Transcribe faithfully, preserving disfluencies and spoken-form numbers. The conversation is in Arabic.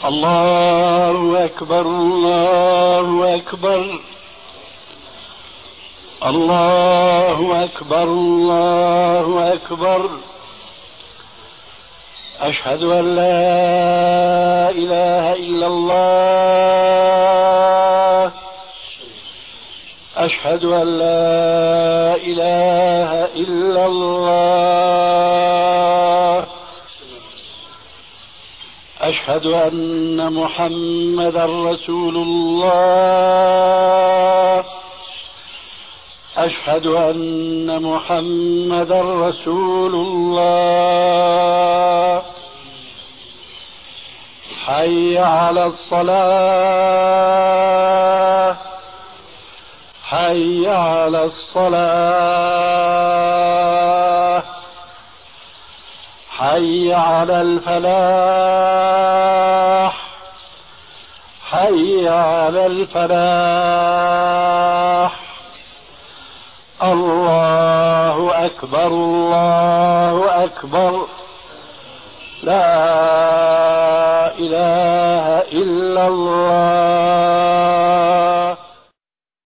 الله أكبر الله أكبر الله أكبر الله أكبر. أشهد أن لا إله إلا الله أشهد أن لا إله إلا الله أشهد أن محمدا رسول الله أشهد أن محمدا رسول الله. حي على الصلاة حي على الصلاة حي على الفلاح حي على الفلاح. الله أكبر الله أكبر. لا إله إلا الله